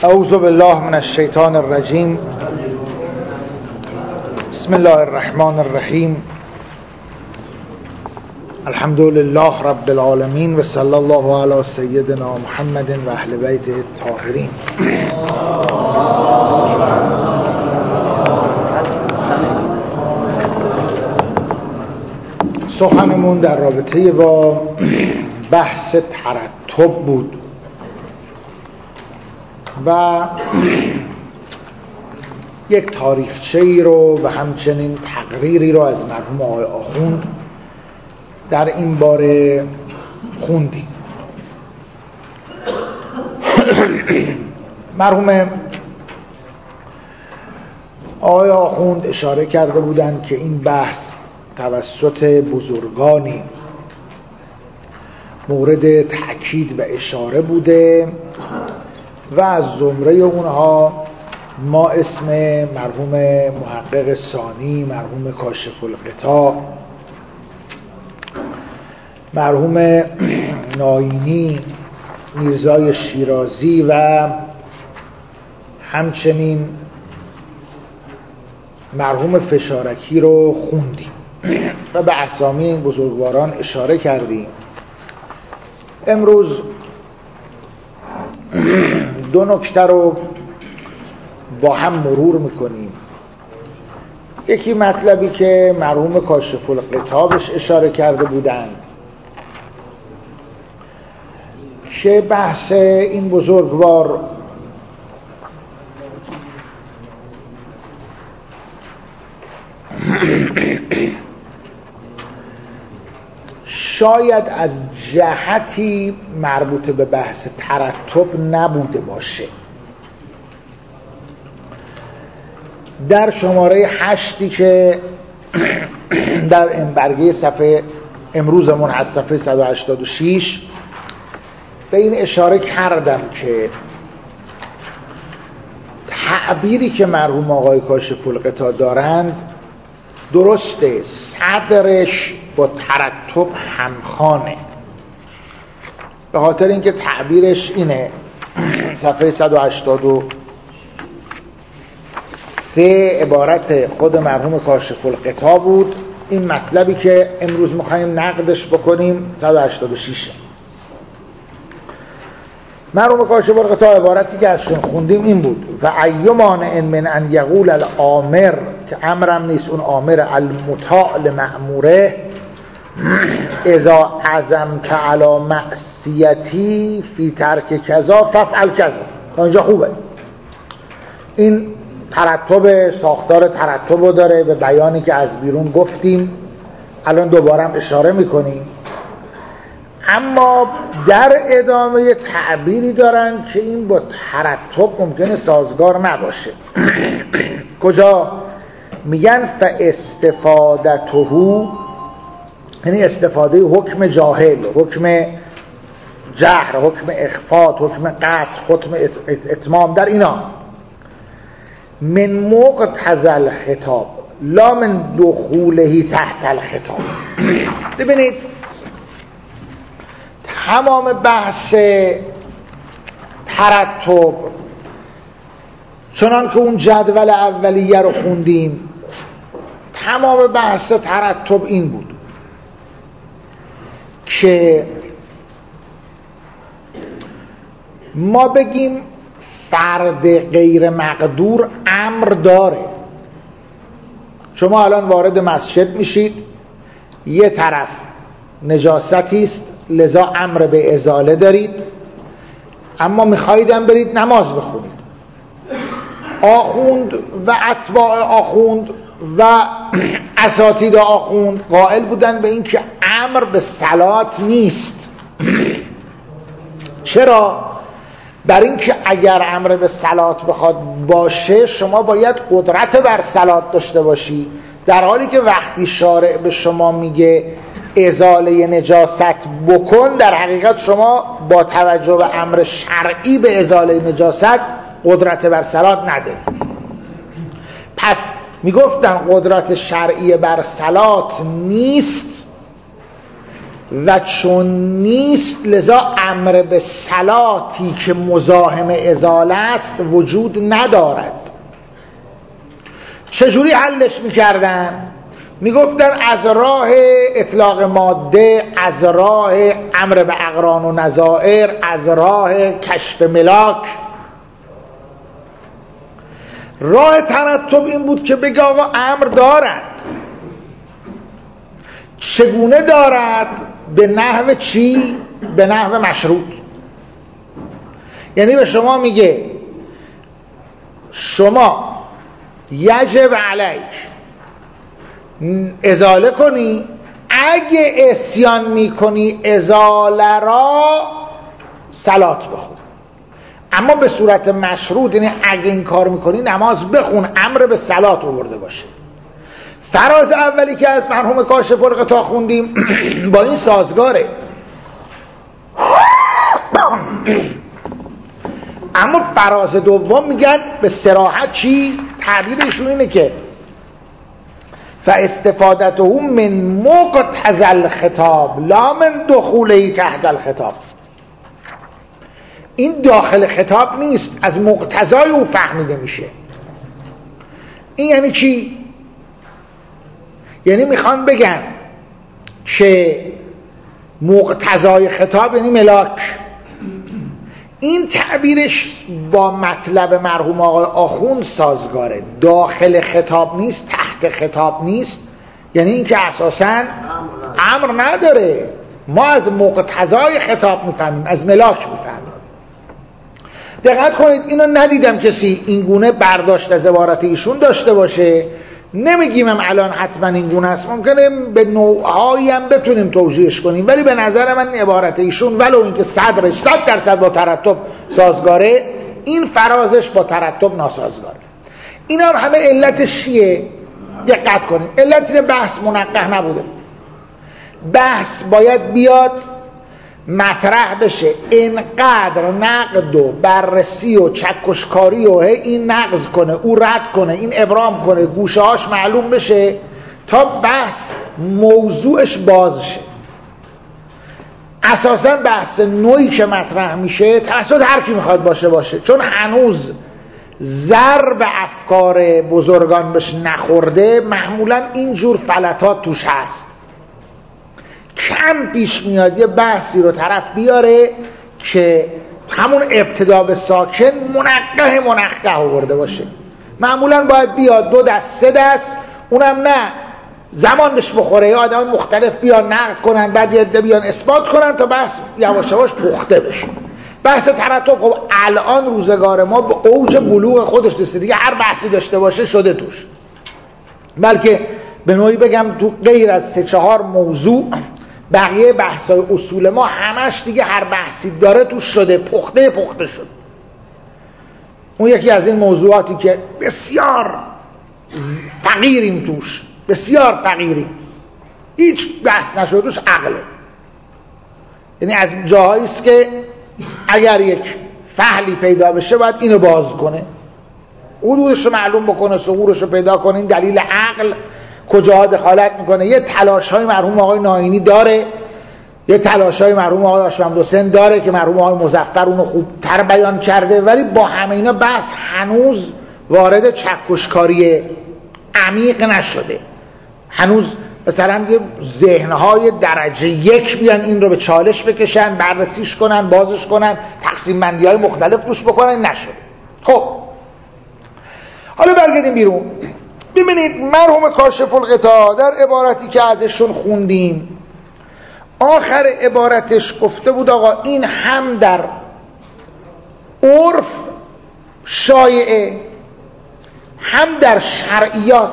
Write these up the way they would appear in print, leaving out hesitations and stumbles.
اعوذ بالله من الشیطان الرجیم. بسم الله الرحمن الرحیم. الحمد لله رب العالمین و صلی الله علی سیدنا محمد و اهل بیته الطاهرین. سخنمون در رابطه با بحث ترتب بود و یک تاریخچه‌ای رو و همچنین تقریری رو از مرحوم آقای آخوند در این باره خوندیم. مرحوم آقای آخوند اشاره کرده بودند که این بحث توسط بزرگانی مورد تأکید و اشاره بوده و از زمره اونها ما اسم مرحوم محقق ثانی، مرحوم کاشف الغطا، مرحوم ناینی، میرزای شیرازی و همچنین مرحوم فشارکی رو خوندیم و به اسامی این بزرگواران اشاره کردیم. امروز دو نکته رو با هم مرور میکنیم. یکی مطلبی که مرحوم کاشف الغطا بهش اشاره کرده بودند که بحث این بزرگوار شاید از جهتی مربوط به بحث ترتب نبوده باشه. در شماره 8 که در برگه صفحه امروزمون از صفحه 186 به این اشاره کردم که تعبیری که مرحوم آقای کاشف الغطا دارند درسته، صدرش با ترتب همخوانه، به خاطر اینکه تعبیرش اینه. صفحه 183 عبارت خود مرحوم کاشف الغطا بود. این مطلبی که امروز میخوایم نقدش بکنیم 186. مرحوم کاشف الغطا عبارتی که ازشون خوندیم این بود: و ایمان من ان یقول الامر، که امرم نیست، اون امر المطاع لمأموره، اذا عزمت علی معصیتی فی ترک کذا فافعل کذا. تا اینجا خوبه. این ترتب، ساختار ترتب رو داره به بیانی که از بیرون گفتیم، الان دوباره هم اشاره میکنیم. اما در ادامه تعبیری دارن که این با ترتب ممکنه سازگار نباشه. کجا؟ میگن فاستفادته، یعنی استفاده حکم جاهل، حکم جهر، حکم اخفات، حکم قصر، حکم اتمام، در اینا من مقتضی الخطاب لا من دخوله تحت الخطاب. ببینید تمام بحث ترتب، چنان که اون جدول اولیه رو خوندیم، تمام بحث ترتب این بود که ما بگیم فرد غیر مقدور امر داره. شما الان وارد مسجد میشید، یه طرف نجاستی است لذا امر به ازاله دارید، اما میخواییدم برید نماز بخونید. آخوند و اتباع آخوند و اساتید آخوند قائل بودن به این که امر به صلات نیست. چرا؟ بر این که اگر امر به صلات بخواد باشه شما باید قدرت بر صلات داشته باشی، در حالی که وقتی شارع به شما میگه ازاله نجاست بکن، در حقیقت شما با توجه به امر شرعی به ازاله نجاست قدرت بر صلات نداری. پس میگفتن قدرت شرعی بر صلات نیست، و چون نیست لذا امر به صلاتی که مزاحم ازاله است وجود ندارد. چجوری حلش میکردن؟ میگفتن از راه اطلاق ماده، از راه امر به اقران و نظائر، از راه کشف ملاک. راه ترتب این بود که بگه آقا امر دارد. چگونه دارد؟ به نحو چی؟ به نحو مشروط. یعنی به شما میگه شما یجب علیک ازاله کنی، اگه عصیان میکنی ازاله را صلات بخون، اما به صورت مشروط، یعنی اگه این کار میکنی نماز بخون، امر به صلات آورده باشه. فراز اولی که از مرحوم کاشف الغطا خوندیم با این سازگاره. اما فراز دوم میگن به صراحت چی؟ تعبیرشون اینه که فاستفادته من مقتضى الخطاب لا من دخوله تحت الخطاب. این داخل خطاب نیست، از مقتضای او فهمیده میشه. این یعنی چی؟ یعنی میخوان بگن که مقتضای خطاب یعنی ملاک. این تعبیرش با مطلب مرحوم آقای آخوند سازگاره. داخل خطاب نیست، تحت خطاب نیست، یعنی این که اساساً امر نداره. ما از مقتضای خطاب میفهمیم، از ملاک میفهمیم. دقت کنید، اینو ندیدم کسی این گونه برداشت از عبارت ایشون داشته باشه. نمیگیم هم الان حتما این گونه است، ممکنه به نوعهایی هم بتونیم توجیهش کنیم، ولی به نظر من عبارت ایشون ولو اینکه صدرش 100% با ترتب سازگاره، این فرازش با ترتب ناسازگاره. اینا هم همه علتش چیه؟ دقت کنید، علت اینه بحث منقح نبوده. بحث باید بیاد مطرح بشه، اینقدر نقد و بررسی و چکشکاری و این نقض کنه، او رد کنه، این ابرام کنه، گوشه هاش معلوم بشه تا بحث موضوعش باز شه. اساسا بحث نوعی که مطرح میشه توسط هر کی میخواد باشه، چون هنوز ضرب افکار بزرگان بهش نخورده، معمولا اینجور فلتات توش هست. کم پیش میاد یه بحثی رو طرف بیاره که همون ابتدا به ساکن منقح آورده باشه. معمولا باید بیاد 2 دست 3 دست، اونم نه زمان بهش بخوره، یا آدم مختلف بیان نقد کنن، بعد یه بیان اثبات کنن تا بحث یواش یواش پخته بشه. بحث ترتب خب الان روزگار ما به اوج بلوغ خودش رسیده، دیگه هر بحثی داشته باشه شده توش. بلکه به نوعی بگم تو غیر از 3-4 موضوع بقیه بحثای اصول ما همش دیگه هر بحثی داره توش شده، پخته شد. اون یکی از این موضوعاتی که بسیار فقیریم توش، بسیار فقیریم، هیچ بحث نشده توش، عقله. یعنی از جاهایی است که اگر یک فحلی پیدا بشه باید اینو باز کنه، حدودش رو معلوم بکنه، ثغورش رو پیدا کنه، این دلیل عقل کجاها دخالت میکنه. یه تلاش‌های مرحوم آقای ناینی داره، یه تلاش‌های مرحوم آقای هاشم‌دوسن داره که مرحوم آقای مظفر اونو خوبتر بیان کرده، ولی با همه اینا بحث هنوز وارد چکشکاری عمیق نشده. هنوز مثلا یه ذهن‌های درجه 1 بیان این رو به چالش بکشن، بررسیش کنن، بازش کنن، تقسیم بندی‌های مختلف روش بکنن، نشده. خب حالا برگردیم بیرون. ببینید مرحوم کاشف الغطا در عبارتی که ازشون خوندیم آخر عبارتش گفته بود آقا این هم در عرف شایعه، هم در شرعیات.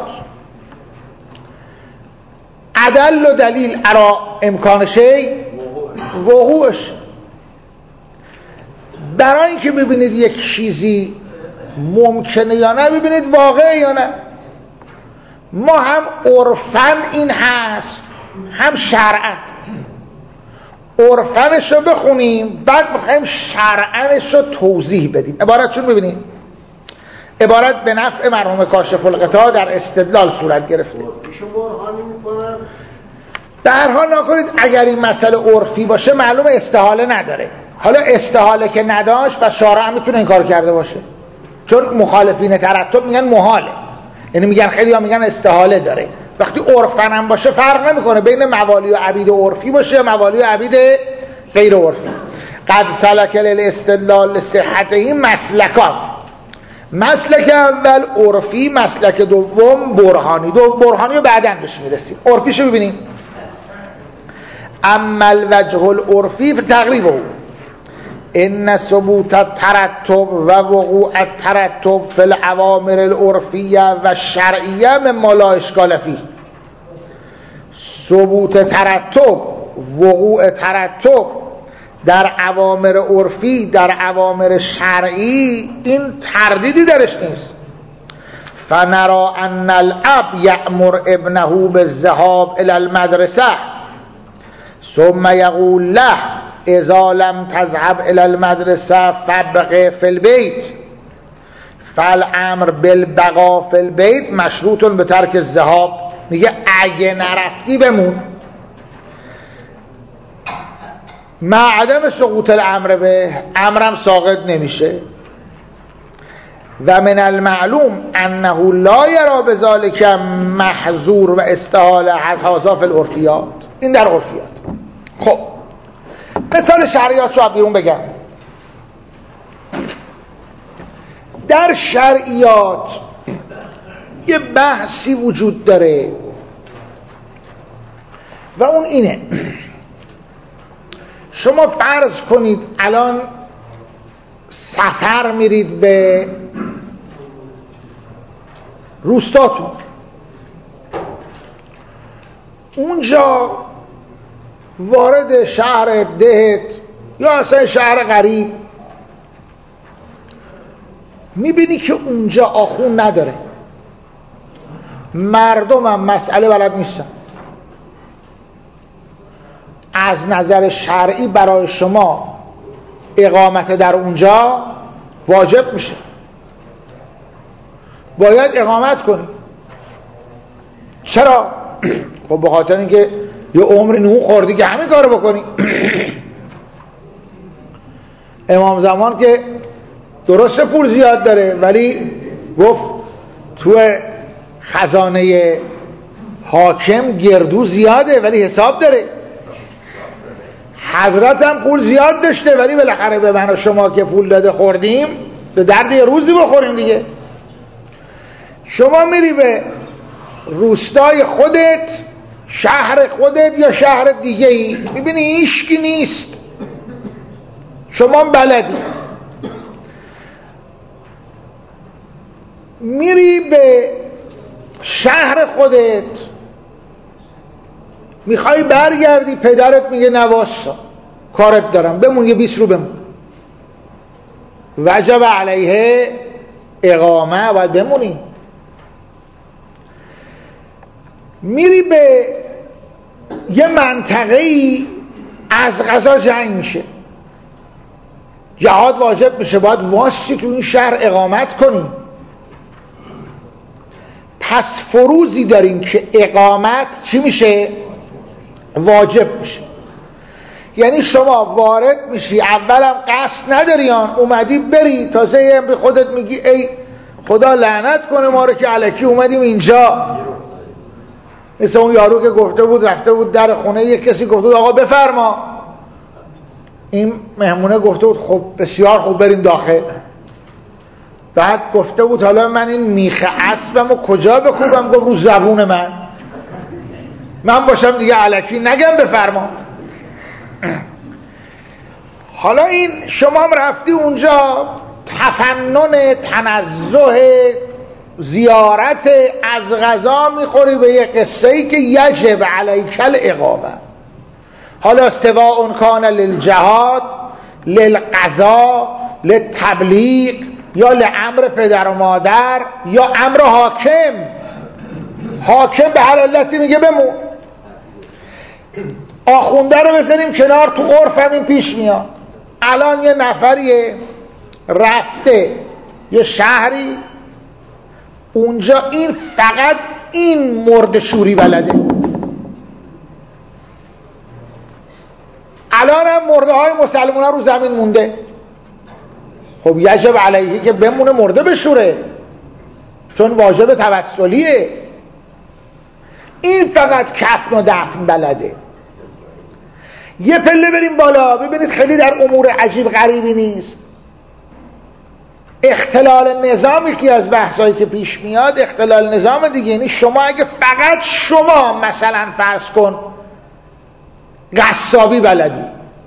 ادل و دلیل ارا امکان شی وقوعش. برای اینکه ببینید یک چیزی ممکنه یا نه، ببینید واقعه یا نه. ما هم عرفاً این هست، هم شرعاً. عرفانش رو بخونیم، بعد بخوایم شرعنش رو توضیح بدیم. عبارت چون ببینید، عبارت به نفع مرحوم کاشف الغطا در استدلال صورت گرفته. به هر حال نکنید اگر این مسئله عرفی باشه معلومه استحاله نداره. حالا استحاله که نداشت و شارع هم میتونه این کار کرده باشه، چون مخالفین ترتب میگن محاله، یعنی میگن خیلی ها میگن استحاله داره. وقتی عرفن هم باشه فرق نمیکنه بین موالی و عبید عرفی باشه یا موالی و عبید غیر عرفی. قد سلک الاستدلال لصحت این مسلکان، مسلک اول عرفی، مسلک دوم برهانی. برهانی رو بعداً بهش میرسیم، عرفیشو ببینیم. اما الوجه العرفی فتقریبه ان ثبوت الترتب و وقوع الترتب فی الاوامر العرفیه و الشرعیه مما لا اشکال فیه. ثبوت ترتب، وقوع ترتب در اوامر عرفی، در اوامر شرعی، این تردیدی درش نیست. فنرى ان الاب یأمر ابنه بالذهاب الى المدرسه ثم یقول له اذا لم تذهب الى المدرسه فابق فی البیت فالامر بالبقاء فی البیت مشروط بترک الذهاب. میگه اگه نرفتی بمون. مع عدم سقوط الامر به، امرم ساقط نمیشه. و من المعلوم انه لا یرا بذلک محظور و استحاله هذا فی العرفیات. این در عرفیات. خب مثال شرعیات رو بیرون بگم. در شرعیات یه بحثی وجود داره و اون اینه، شما فرض کنید الان سفر میرید به روستاتون، اونجا وارد شهر دهت یا اصلا شهر غریب میبینی که اونجا آخون نداره، مردم هم مسئله بلد نیستن. از نظر شرعی برای شما اقامت در اونجا واجب میشه، باید اقامت کنی. چرا؟ خب به خاطر اینکه یه عمر نون خوردی که همین کارو بکنی. امام زمان که درست پول زیاد داره ولی گفت تو خزانه حاکم گردو زیاده ولی حساب داره. حضرت هم پول زیاد داشته ولی بالاخره به من و شما که پول داده خوردیم، به درد یه روزی بخوریم دیگه. شما میری به روستای خودت، شهر خودت یا شهر دیگه ای، میبینی هیچکی نیست، شما بلدی، میری به شهر خودت، میخوای برگردی، پدرت میگه نواسا کارت دارم بمون، یه 20 رو بمون، وجب علیه اقامه، باید بمونی. میری به یه منطقه‌ای، از قضا جنگ میشه، جهاد واجب میشه، باید واسطی تو این شهر اقامت کنی. پس فروضی داریم که اقامت چی میشه؟ واجب میشه. یعنی شما وارد میشی، اولم قصد نداریان، اومدی بری، تازه به خودت میگی ای خدا لعنت کنه ما رو که الکی اومدیم اینجا. مثل اون یارو که گفته بود رفته بود در خونه یک کسی، گفته بود آقا بفرما، این مهمونه گفته بود خب بسیار خوب بریم داخل. بعد گفته بود حالا من این میخ اسبمو کجا بکوبم؟ گفت رو زبون من باشم دیگه الکی نگم بفرما. حالا این شما هم رفتی اونجا، تفنن، تنزه، زیارت، از غذا میخوری به یه قصه‌ای که یجب علیک الاقامه. حالا سواء کان للجهاد، للقضا، للتبلیغ، یا لامر پدر و مادر، یا امر حاکم. حاکم به هر علتی میگه بمون. آخونده رو بزنیم کنار، تو عرف همین پیش میاد. الان یه نفریه رفته یه شهری، اونجا این فقط این مرد شوری بلده، الان هم مرده های مسلمان ها رو زمین مونده. خب یجب علیه که بمونه مرده بشوره، چون واجب توسلیه. این فقط کفن و دفن بلده. یه پله بریم بالا، ببینید خیلی در امور عجیب غریبی نیست. اختلال نظام یکی از بحثایی که پیش میاد، اختلال نظام دیگه. یعنی شما اگه فقط شما مثلا فرض کن قصابی بلدی،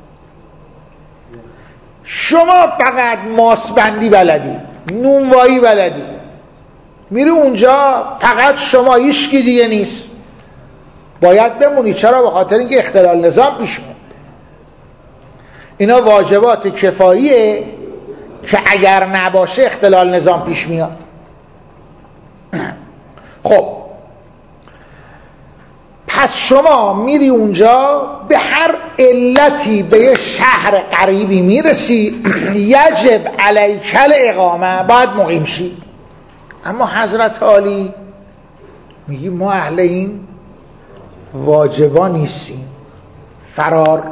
شما فقط ماسبندی بلدی، نونوایی بلدی، میری اونجا فقط شما، هیچکی دیگه نیست، باید بمونی. چرا؟ به خاطر اینکه اختلال نظام پیش میاد. اینا واجبات کفاییه که اگر نباشه اختلال نظام پیش میاد. خب پس شما میری اونجا، به هر علتی به یه شهر قریبی میرسی، یجب علیک الاقامه، باید مقیم شی. اما حضرت عالی میگی ما اهل این واجبا نیستیم. فرار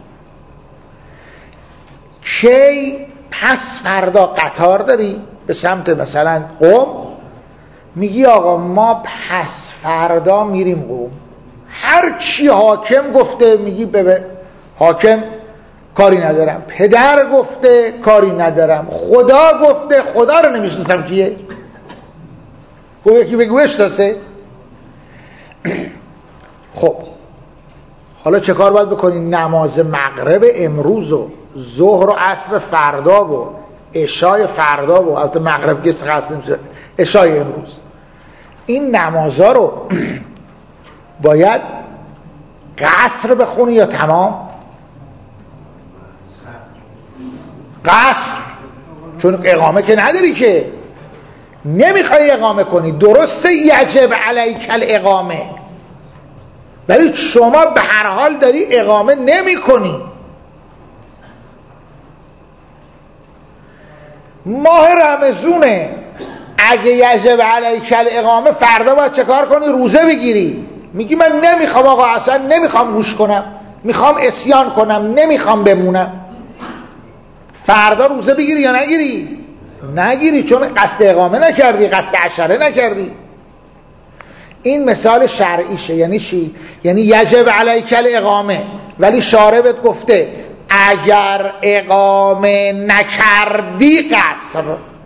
کی؟ پس فردا قطار داری به سمت مثلا قم، میگی آقا ما پس فردا میریم قم. هر چی حاکم گفته میگی به حاکم کاری ندارم، پدر گفته کاری ندارم، خدا گفته، خدا رو نمیشناسم کیه. خب یکی بگوش تاسه. خب حالا چه کار باید بکنی؟ نماز مغرب امروز و ظهر و عصر فردا و عشای فردا و البته مغرب که قصد نمیشه، عشای امروز، این نمازها رو باید قصر بخونی یا تمام؟ قصر، چون اقامه که نداری، که نمیخوای اقامه کنی. درسته یجب علیک الاقامه، ولی شما به هر حال داری اقامه نمی کنی. ماه رمضونه، اگه یجب علیک الاقامه فردا باید چه کار کنی؟ روزه بگیری. میگی من نمیخوام آقا، اصلا نمیخوام گوش کنم، میخوام اسیان کنم، نمیخوام بمونم. فردا روزه بگیری یا نگیری؟ نگیری، چون قصد اقامه نکردی، قصد عشره نکردی. این مثال شرعیشه. یعنی چی؟ یعنی یجب علیک الاقامه، ولی شاربت گفته اگر اقامه نکردی قصر،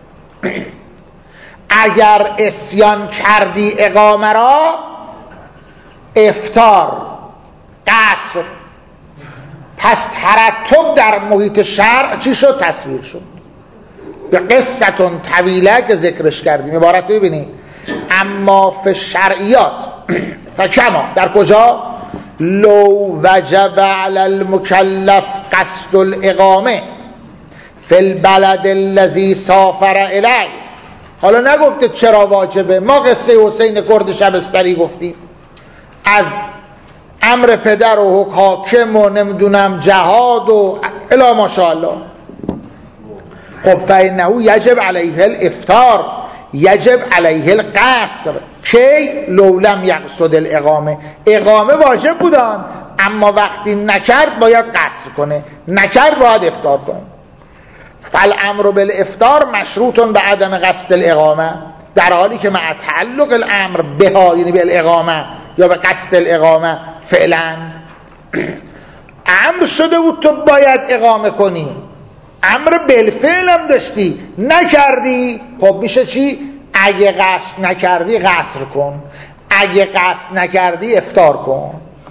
اگر اسیان کردی اقامه را افطار، قصر. پس ترتب در محیط شرع چی شد؟ تصویر شد به قصتون طویله که ذکرش کردیم. عبارت ببینید اما فی شرعیات فکما، در کجا؟ لو وجب علی المکلف قصد الاقامه فی البلد الذی سافر الیه. حالا نگفته چرا واجبه، ما قصه حسین کرد شبستری گفتیم، از امر پدر و حاکم و نمیدونم جهاد و الا ماشاءالله. خب فإنه یجب علیه الافطار، یجب علیه القصر. کی؟ لو لم یقصد الاقامه. اقامه واجب بودن، اما وقتی نکرد باید قصر کنه، نکرد باید افطار کنه. فالامر بالافطار مشروط به عدم قصد الاقامه، در حالی که مع تعلق الامر بها، یعنی بالاقامه یا به قصد الاقامه، فعلا امر شده بود تو باید اقامه کنی، امر بالفعل هم داشتی، نکردی. خب میشه چی؟ اگه قصد نکردی قصر کن، اگه قصد نکردی افطار کن.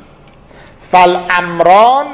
فالامران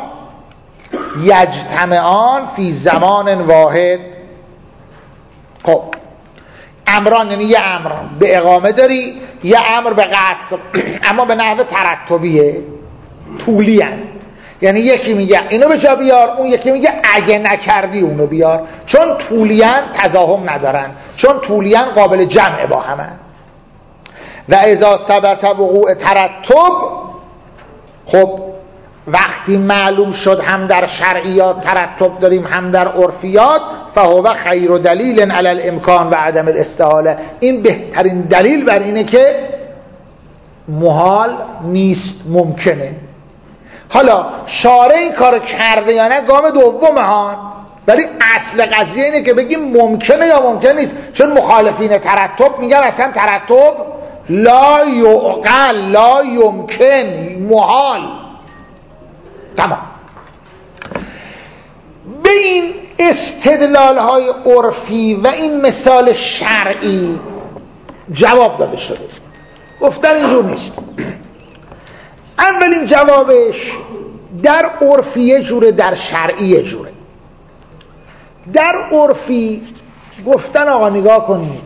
یجتمعان فی زمان واحد. خب امران یعنی یه امر به اقامه داری، یه امر به قصر، اما به نحو ترتبیه، طولی هن. یعنی یکی میگه اینو به جا بیار، اون یکی میگه اگه نکردی اونو بیار. چون طولیان تضاهم ندارن، چون طولیان قابل جمع با همه. و اذا ثبت وقوع ترتب، خب وقتی معلوم شد هم در شرعیات ترتب داریم هم در عرفیات، فهو خیر دلیل علی الامکان و عدم الاستحاله. این بهترین دلیل بر اینه که محال نیست، ممکنه. حالا شارع این کار کرده یا نه گام دومه ها، ولی اصل قضیه اینه که بگیم ممکنه یا ممکن نیست. چون مخالفین ترتب میگن اصلا ترتب لا یعقل، لا یمکن، محال. تمام. به این استدلال های عرفی و این مثال شرعی جواب داده شده. گفتن اینجور نیست. اولین جوابش در عرفی یه جوره، در شرعی یه جوره. در عرفی گفتن آقا نگاه کنید،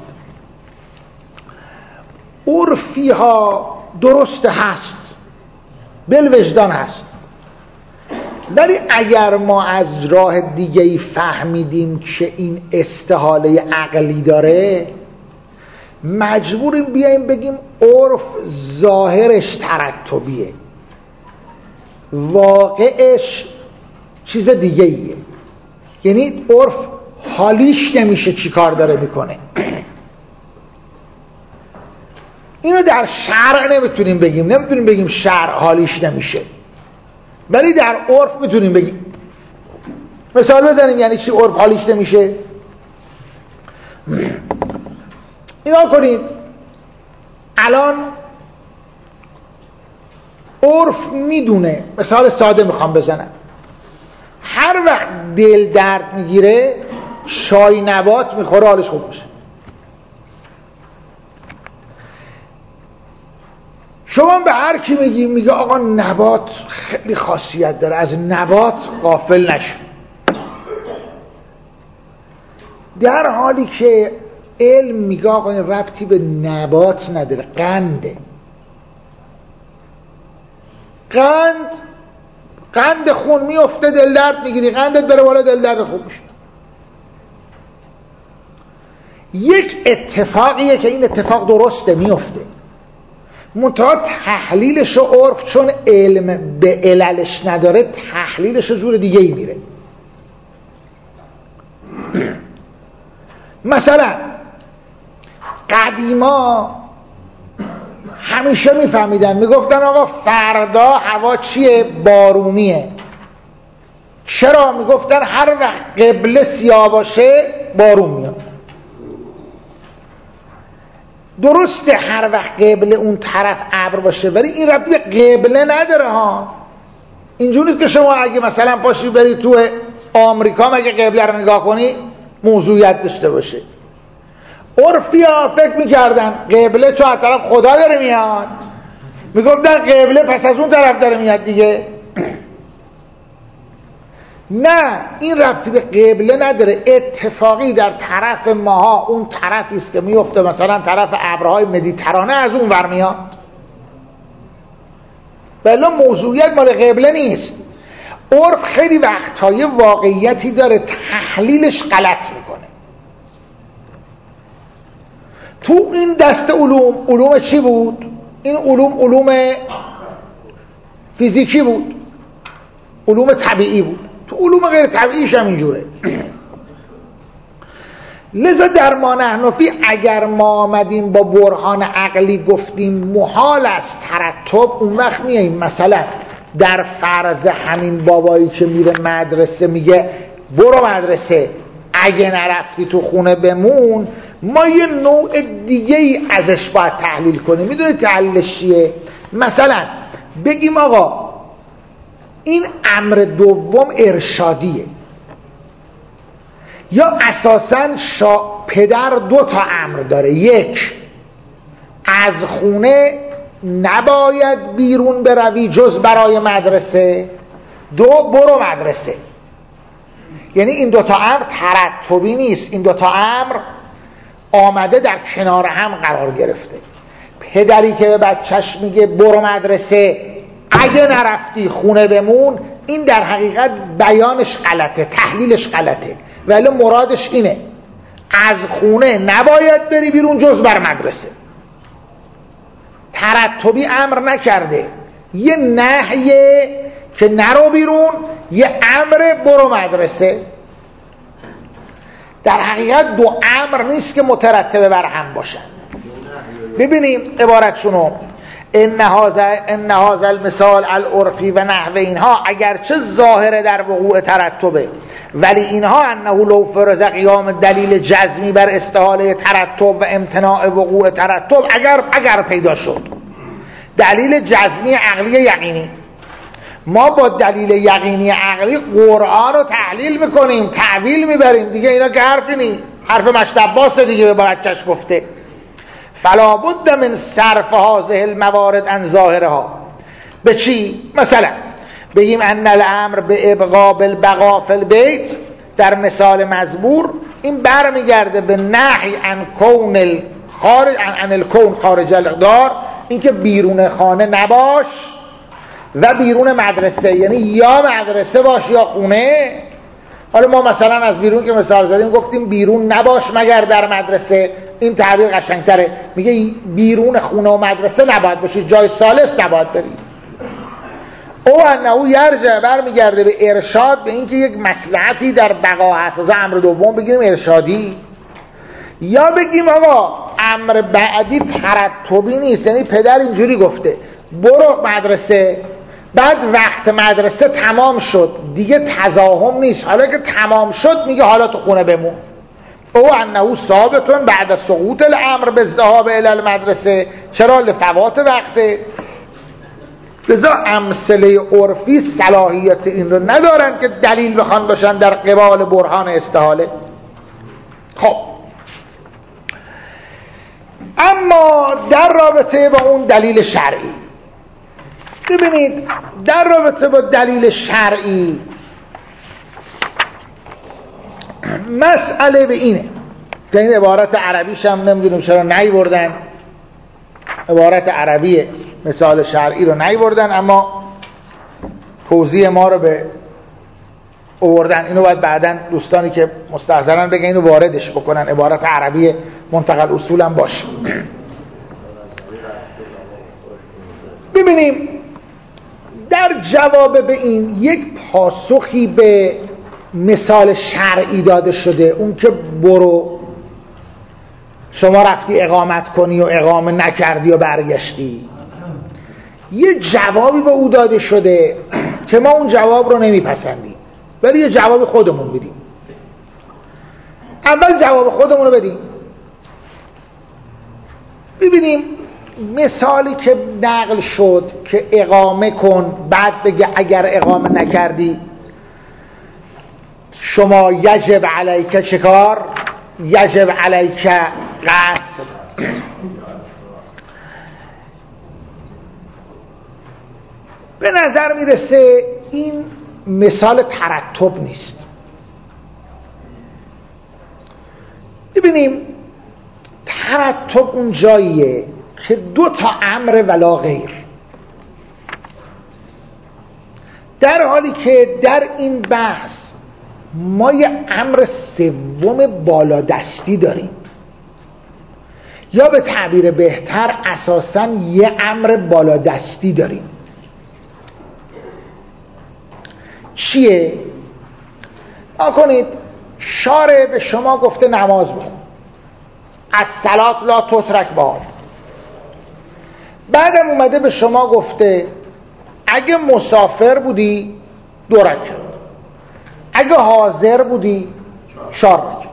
عرفی ها درست هست، بالوجدان هست، ولی اگر ما از راه دیگه‌ای فهمیدیم که این استحاله عقلی داره، مجبوریم بیاییم بگیم عرف ظاهرش ترتبیه، واقعش چیز دیگه‌ایه. یعنی عرف حالیش نمیشه چی کار داره میکنه. اینو در شرع نمیتونیم بگیم شرع حالیش نمیشه، ولی در عرف میتونیم بگیم. مثال بزنیم یعنی چی عرف حالیش نمیشه. اینا کنید الان عرف میدونه، مثال ساده میخوام بزنم، هر وقت دل درد میگیره شای نبات میخوره حالش خوب میشه. شما به هر کی میگه آقا نبات خیلی خاصیت داره، از نبات غافل نشو، در حالی که علم میگه آقا این ربطی به نبات نداره، قنده. قند خون میفته دل درد میگیری، قندت بره بالا دل درد خوب میشه. یک اتفاقیه که این اتفاق درسته میفته، منتها تحلیلش عرف چون علم به عللش نداره تحلیلش جور دیگه ای میره. مثلا قدیما همیشه میفهمیدن، میگفتن آقا فردا هوا چیه؟ بارونیه. چرا؟ میگفتن هر وقت قبله سیاه باشه بارون میاد. درسته هر وقت قبله اون طرف ابر باشه، ولی این ربطی به قبله نداره ها. اینجوری نیست که شما اگه مثلا پاشی بری تو آمریکا مگه قبله رو نگاه کنی موضوعیت داشته باشه. عرفی ها فکر میکردن قبله چون از طرف خدا داره میاد، میگفتن قبله پس از اون طرف داره میاد دیگه. نه، این ربطی به قبله نداره، اتفاقی در طرف ماها اون طرفی است که میفته، مثلا طرف ابرهای مدیترانه از اون ور میاد، بلا موضوعیت مال قبله نیست. عرف خیلی وقتهای واقعیتی داره تحلیلش غلط میکنه. تو این دست علوم چی بود؟ این علوم فیزیکی بود، علوم طبیعی بود. تو علوم غیر طبیعیش هم اینجوره. لذا در ما نحنفی اگر ما آمدیم با برهان عقلی گفتیم محال است ترتب، اون وقت میاییم مثلا در فرض همین بابایی که میره مدرسه میگه برو مدرسه، اگه نرفتی تو خونه بمون، ما یه نوع دیگه ای ازش باید تحلیل کنیم. میدونی تحلیلش چیه؟ مثلا بگیم آقا این امر دوم ارشادیه، یا اساساً پدر دو تا امر داره، یک از خونه نباید بیرون بروی جز برای مدرسه، دو برو مدرسه. یعنی این دوتا امر ترتبی نیست، این دوتا امر آمده در کنار هم قرار گرفته. پدری که به بچهش میگه برو مدرسه اگه نرفتی خونه بمون، این در حقیقت بیانش غلطه، تحلیلش غلطه، ولی مرادش اینه از خونه نباید بری بیرون جز بر مدرسه. ترتبی امر نکرده، یه نهیه که نرو بیرون، یه امر برو مدرسه. در حقیقت دو امر نیست که مترتبه بر هم باشن. ببینیم عبارتشونو. ان هذا المثال العرفی و نحو اینها اگرچه ظاهره در وقوع ترتبه، ولی اینها انه لو فرض قیام دلیل جزمی بر استحاله ترتب و امتناع وقوع ترتب، اگر پیدا شد دلیل جزمی عقلی یقینی، ما با دلیل یقینی عقلی قرآن رو تحلیل میکنیم، تعویل میبریم دیگه، اینا که حرفی نی، حرف مشتباس دیگه به بچهش گفته. فلا بد من صرف هذه الموارد عن ظاهرها. به چی؟ مثلا بگیم ان الامر به ابقاء بالبقاء فی البیت در مثال مزبور، این برمیگرده به نهی عن کون الخارج عن الکون خارج الاقدار، اینکه بیرون خانه نباش و بیرون مدرسه، یعنی یا مدرسه باش یا خونه. حالا ما مثلا از بیرون که مثال زدیم گفتیم بیرون نباش مگر در مدرسه، این تعبیر قشنگتره، میگه بیرون خونه و مدرسه نباید باشی، جای ثالث نباید بری. او انه یرجع برمیگرده به ارشاد، به اینکه یک مصلحتی در بقا هست، از امر دوم بگیریم ارشادی، یا بگیم آقا امر بعدی ترتبی نیست، یعنی پدر اینجوری گفته برو مدرسه، بعد وقت مدرسه تمام شد دیگه تزاحم نیست، حالا که تمام شد میگه حالا تو خونه بمون. او انه ثابتون بعد سقوط الامر بالذهاب الی المدرسه، چرا؟ لفوات وقته. لذا امثله عرفی صلاحیت این رو ندارن که دلیل بخوان باشن در قبال برهان استحاله. خب اما در رابطه با اون دلیل شرعی، ببینید در رابطه با دلیل شرعی مسئله به اینه که این عبارت عربیش هم نمیدونم چرا نیاوردن، عبارت عربی مثال شرعی رو نیاوردن، اما توضیح ما رو به آوردن. اینو باید بعدن دوستانی که مستحضرن بگن اینو واردش بکنن، عبارت عربی منتقل اصول هم باشه. ببینیم در جواب به این یک پاسخی به مثال شرعی داده شده، اون که برو شما رفتی اقامت کنی و اقامه نکردی و برگشتی، یه جوابی به او داده شده که ما اون جواب رو نمیپسندیم، ولی یه جواب خودمون بدیم. اول جواب خودمون رو بدیم، ببینیم مثالی که نقل شد که اقامه کن، بعد بگه اگر اقامه نکردی شما یجب علیک چه کار؟ یجب علیک قصر. به نظر میرسه این مثال ترتب نیست. ببینیم ترتب اون جاییه که دو تا امر ولا غیر، در حالی که در این بحث ما یه امر سوم بالادستی داریم، یا به تعبیر بهتر اساساً یه امر بالادستی داریم. چیه؟ نکنید شارع به شما گفته نماز بخون، از صلات لا تترک بها، بعدم اومده به شما گفته اگه مسافر بودی 2 رکعت، اگه حاضر بودی 4 رکعت.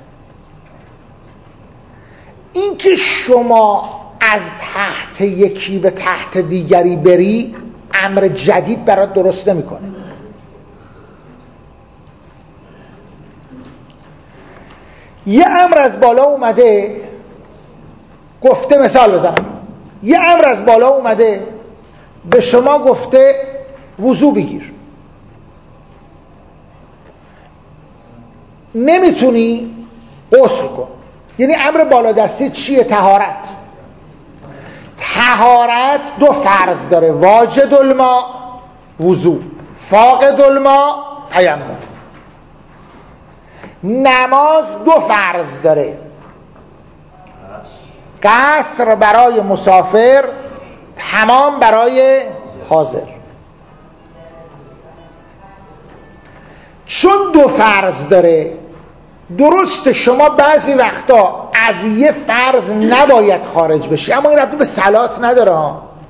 این که شما از تحت یکی به تحت دیگری بری امر جدید برات درست نمیکنه. یه امر از بالا اومده گفته، مثال بزنم، یه امر از بالا اومده به شما گفته وضو بگیر، نمیتونی غسل کن. یعنی امر بالادستی چیه؟ طهارت. طهارت 2 فرض داره، واجد الماء وضو، فاقد الماء تیمم. نماز 2 فرض داره، قصر برای مسافر، تمام برای حاضر. چون 2 فرض داره، درست شما بعضی وقتا از یه فرض نباید خارج بشی، اما این ربطی به صلات نداره.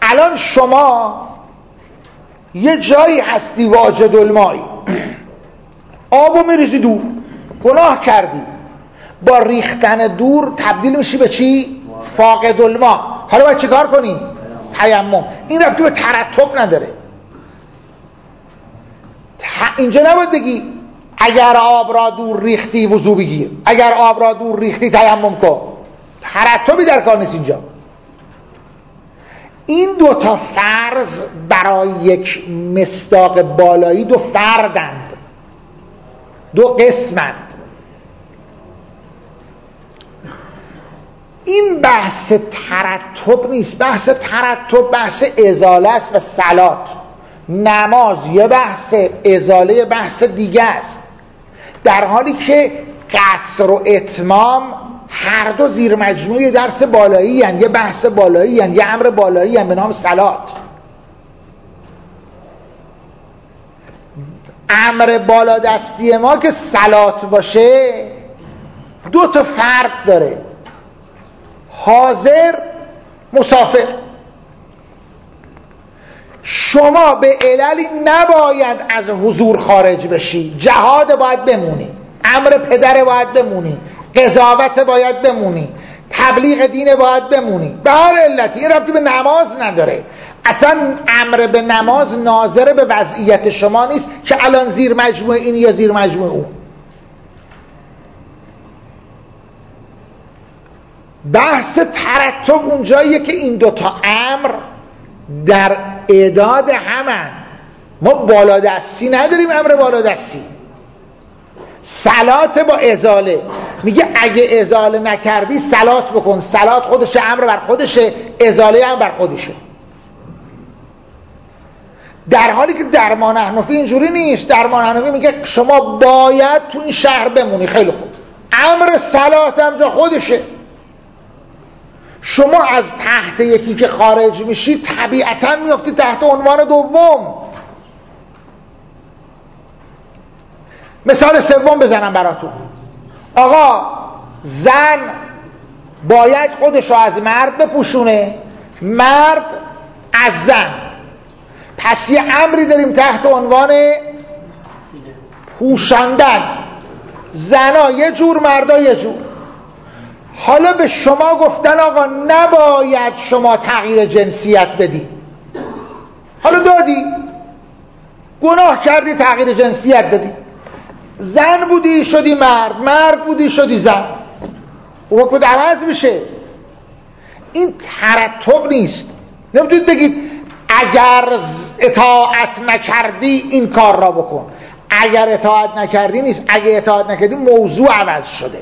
الان شما یه جایی هستی واجد المایی، آبو میریزی دور، گناه کردی، با ریختن دور تبدیل میشی به چی؟ فاقد الما. حالا باید چی کار کنی؟ تیمم. این ربطی به ترتب نداره. اینجا نباید بگی اگر آب را دور ریختی وضو بگیر، اگر آب را دور ریختی تیمم کن. ترتبی در کار نیست اینجا. این دو تا فرض برای یک مصداق بالایی دو فردند، دو قسمند. این بحث ترتب نیست. بحث ترتب بحث ازاله است و صلات. نماز یه بحث، ازاله بحث دیگه است، در حالی که قصر و اتمام هر دو زیر مجموعه درس بالایی هن، یه بحث بالایی هن، یه امر بالایی هن به نام صلات. امر بالادستی ما که صلات باشه دو تا فرق داره: حاضر، مسافر. شما به عللی نباید از حضور خارج بشی، جهاد باید بمونی، امر پدر باید بمونی، قضاوت باید بمونی، تبلیغ دین باید بمونی، به هر علتی. این ربطی به نماز نداره. اصلا امر به نماز ناظر به وضعیت شما نیست که الان زیر مجموعه این یا زیر مجموعه اون. بحث ترتب اونجاییه که این دوتا امر در اعداد همن. ما بالادستی نداریم، امر بالادستی. صلات با ازاله، میگه اگه ازاله نکردی صلات بکن. صلات خودشه، امر بر خودشه، ازاله هم بر خودشه. در حالی که درمان حنفی اینجوری نیست. درمان حنفی میگه شما باید تو این شهر بمونی. خیلی خوب، امر صلات هم جا خودشه. شما از تحت یکی که خارج میشی طبیعتا میافتی تحت عنوان دوم. مثال سوم بزنم براتون. آقا زن باید خودشو از مرد بپوشونه، مرد از زن. پس یه امری داریم تحت عنوان پوشاندن. زنا یه جور، مردا یه جور. حالا به شما گفتن آقا نباید شما تغییر جنسیت بدی، حالا دادی، گناه کردی، تغییر جنسیت دادی. زن بودی شدی مرد، مرد بودی شدی زن. حکمت عوض میشه. این ترتب نیست. نمیتونید بگید اگر اطاعت نکردی این کار را بکن. اگر اطاعت نکردی نیست، اگر اطاعت نکردی موضوع عوض شده.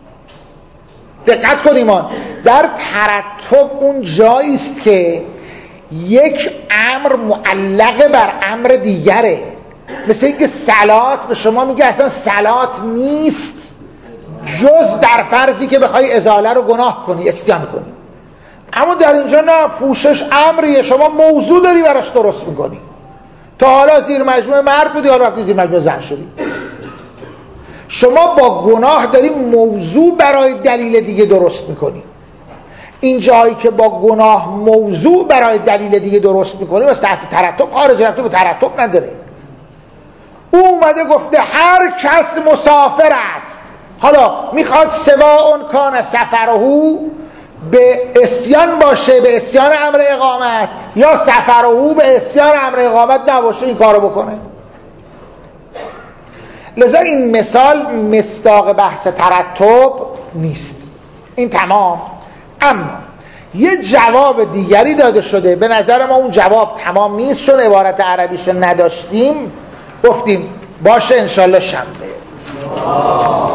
دقت کنیم، در ترتب اون جایی است که یک امر معلق بر امر دیگره. مثل اینکه صلات به شما میگه اصلا صلات نیست جز در فرضی که بخوای ازاله رو گناه کنی، اسیان کنی. اما در اینجا نه، پوشش امریه، شما موضوع داری براش درست میکنی. تا حالا زیر مجموعه مرد بودی، حالا رفتی زیر مجموعه زن شدی. شما با گناه داری موضوع برای دلیل دیگه درست میکنی. این جایی که با گناه موضوع برای دلیل دیگه درست میکنی واسه تحت ترتب خارج، رفته به ترتب نداره. او اومده گفته هر کس مسافر است. حالا میخواد سواء کان سفره به اسیان باشه، به اسیان امر اقامت، یا سفره به اسیان امر اقامت نباشه، این کارو بکنه. لذا این مثال مصداق بحث ترتب نیست. این تمام. اما یه جواب دیگری داده شده. به نظر ما اون جواب تمام نیست، چون عبارت عربیشو نداشتیم. گفتیم باشه انشالله شنبه.